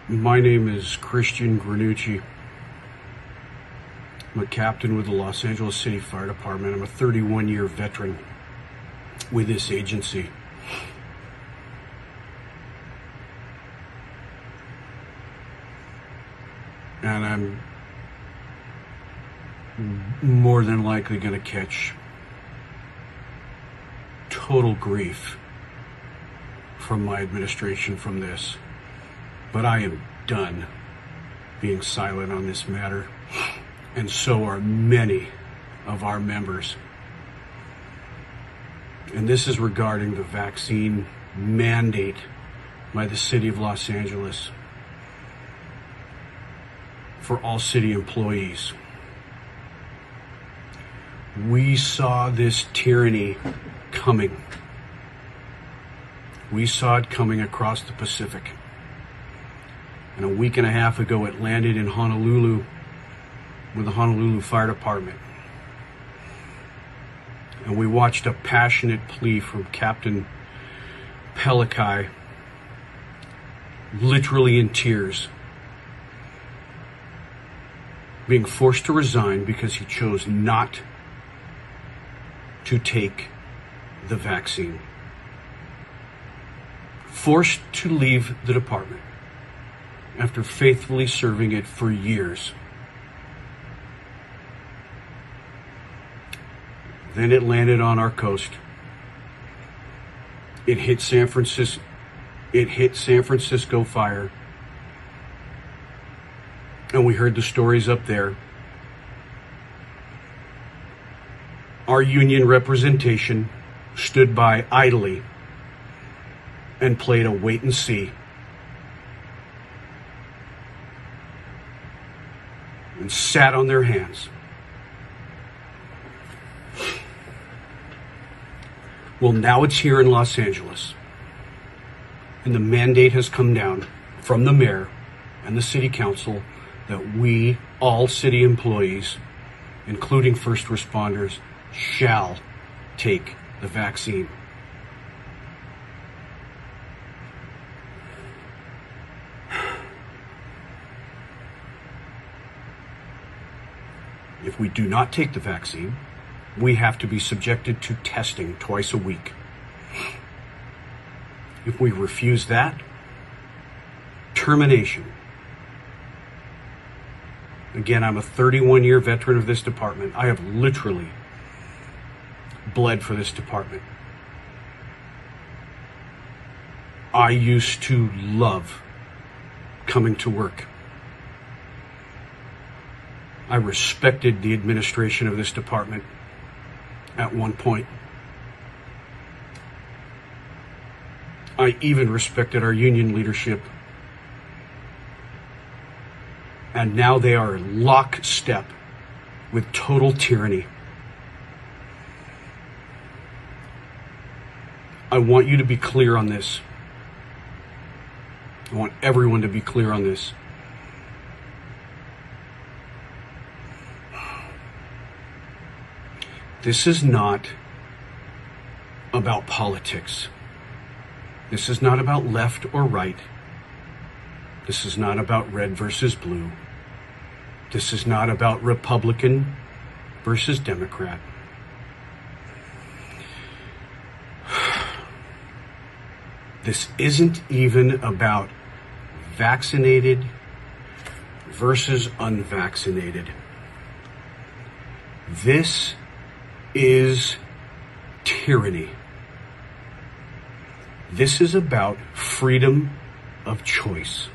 My name is Christian Granucci. I'm a captain with the Los Angeles City Fire Department. I'm a 31-year veteran with this agency. And I'm more than likely going to catch total grief from my administration from this. But I am done being silent on this matter, and so are many of our members. And this is regarding the vaccine mandate by the City of Los Angeles for all city employees. We saw this tyranny coming. We saw it coming across the Pacific. And a week and a half ago, it landed in Honolulu with the Honolulu Fire Department. And we watched a passionate plea from Captain Pelikai, literally in tears, being forced to resign because he chose not to take the vaccine. Forced to leave the department after faithfully serving it for years. Then it landed on our coast. It hit San Francisco. It hit San Francisco Fire. And we heard the stories up there. Our union representation stood by idly and played a wait and see. And sat on their hands. Well, now it's here in Los Angeles. And the mandate has come down from the mayor and the city council that we, all city employees, including first responders, shall take the vaccine. If we do not take the vaccine, we have to be subjected to testing twice a week. If we refuse that, termination. Again, I'm a 31-year veteran of this department. I have literally bled for this department. I used to love coming to work. I respected the administration of this department at one point. I even respected our union leadership. And now they are lockstep with total tyranny. I want you to be clear on this. I want everyone to be clear on this. This is not about politics. This is not about left or right. This is not about red versus blue. This is not about Republican versus Democrat. This isn't even about vaccinated versus unvaccinated. This is tyranny. This is about freedom of choice.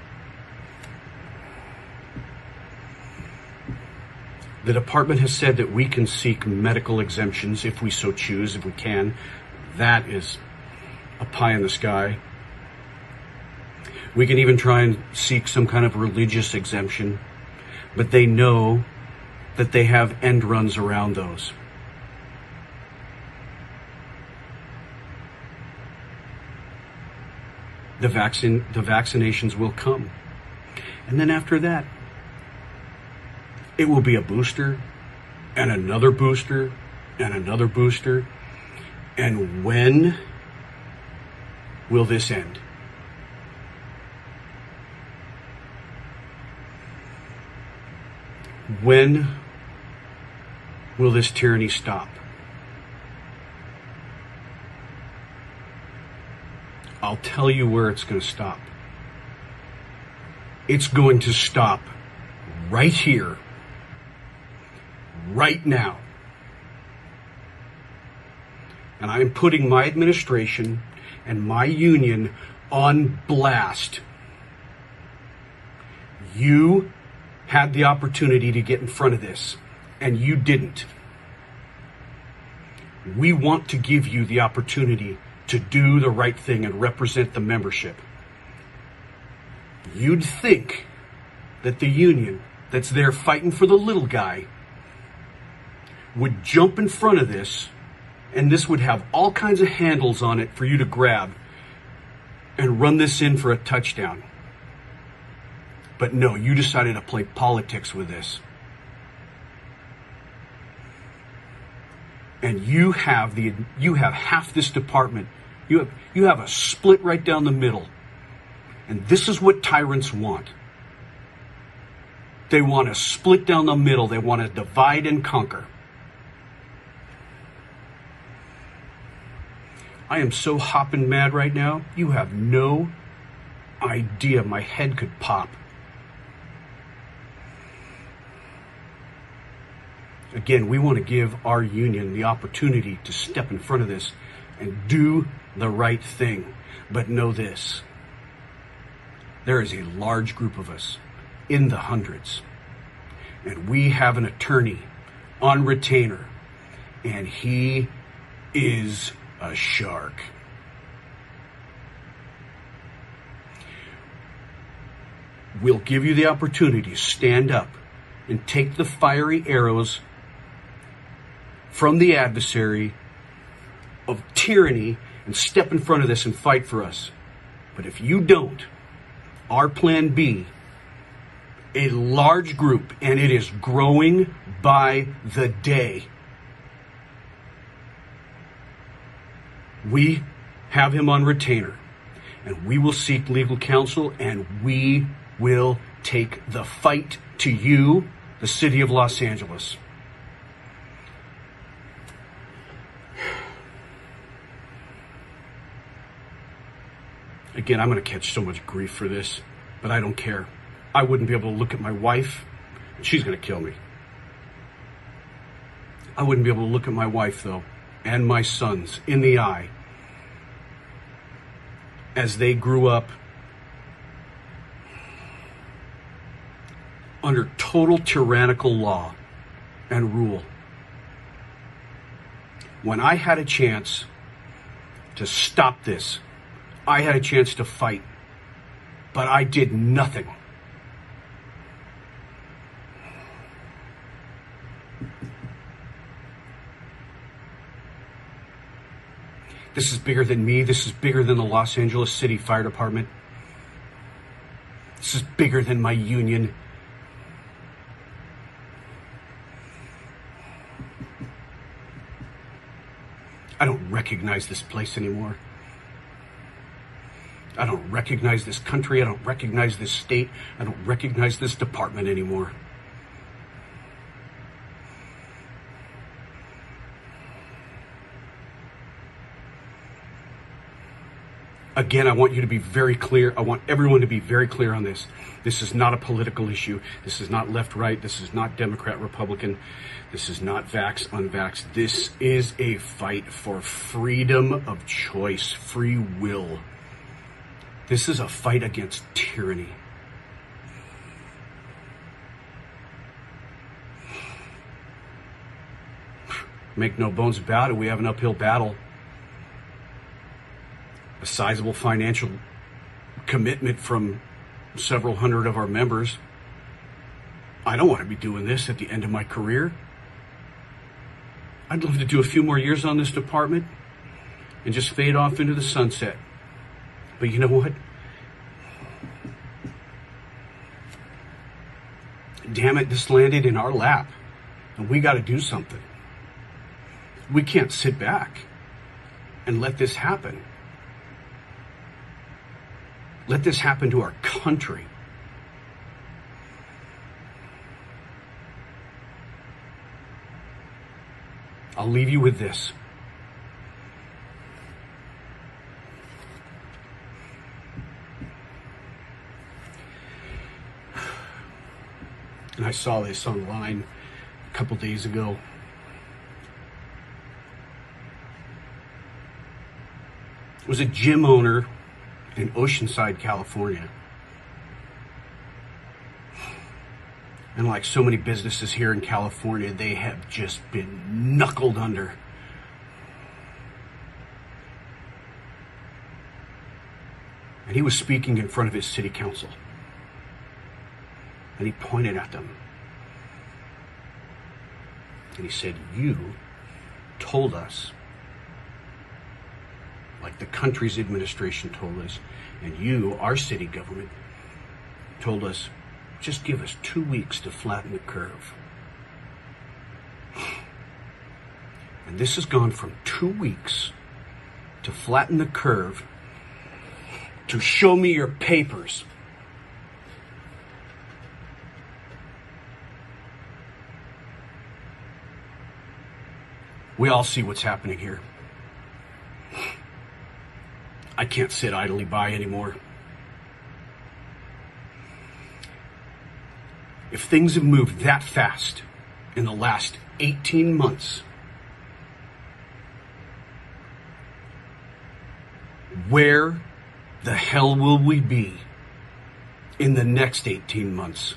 The department has said that we can seek medical exemptions if we so choose, if we can. That is a pie in the sky. We can even try and seek some kind of religious exemption, but they know that they have end runs around those. The vaccinations will come. And then after that, it will be a booster and another booster and another booster. And when will this end? When will this tyranny stop? I'll tell you where it's going to stop. It's going to stop right here, right now. And I am putting my administration and my union on blast. You had the opportunity to get in front of this, and you didn't. We want to give you the opportunity to do the right thing and represent the membership. You'd think that the union that's there fighting for the little guy would jump in front of this, and this would have all kinds of handles on it for you to grab and run this in for a touchdown. But no, you decided to play politics with this. And you have half this department. You have a split right down the middle. And this is what tyrants want. They want to split down the middle. They want to divide and conquer. I am so hopping mad right now. You have no idea. My head could pop. Again, we want to give our union the opportunity to step in front of this and do the right thing. But know this, there is a large group of us in the hundreds, and we have an attorney on retainer, and he is a shark. We'll give you the opportunity to stand up and take the fiery arrows from the adversary of tyranny and step in front of this and fight for us. But if you don't, our plan B, a large group, and it is growing by the day. We have him on retainer, and we will seek legal counsel, and we will take the fight to you, the city of Los Angeles. Again, I'm going to catch so much grief for this, but I don't care. I wouldn't be able to look at my wife, and she's going to kill me. I wouldn't be able to look at my wife, though, and my sons in the eye as they grew up under total tyrannical law and rule. When I had a chance to stop this, I had a chance to fight, but I did nothing. This is bigger than me. This is bigger than the Los Angeles City Fire Department. This is bigger than my union. I don't recognize this place anymore. I don't recognize this country. I don't recognize this state. I don't recognize this department anymore. Again, I want you to be very clear. I want everyone to be very clear on this. This is not a political issue. This is not left, right. This is not Democrat, Republican. This is not vax, unvax. This is a fight for freedom of choice, free will. This is a fight against tyranny. Make no bones about it, we have an uphill battle. A sizable financial commitment from several hundred of our members. I don't want to be doing this at the end of my career. I'd love to do a few more years on this department and just fade off into the sunset. But you know what? Damn it, this landed in our lap, and we got to do something. We can't sit back and let this happen. Let this happen to our country. I'll leave you with this. And I saw this online a couple days ago. It was a gym owner in Oceanside, California. And like so many businesses here in California, they have just been knuckled under. And he was speaking in front of his city council. And he pointed at them. And he said, you told us, like the country's administration told us, and you, our city government, told us, just give us 2 weeks to flatten the curve. And this has gone from 2 weeks to flatten the curve to show me your papers. We all see what's happening here. I can't sit idly by anymore. If things have moved that fast in the last 18 months, where the hell will we be in the next 18 months?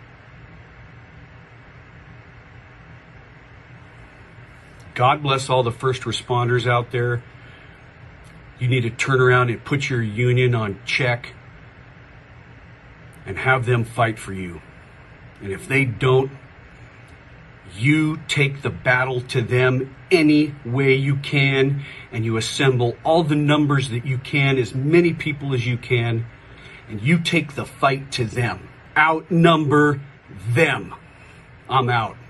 God bless all the first responders out there. You need to turn around and put your union on check and have them fight for you. And if they don't, you take the battle to them any way you can, and you assemble all the numbers that you can, as many people as you can, and you take the fight to them. Outnumber them. I'm out.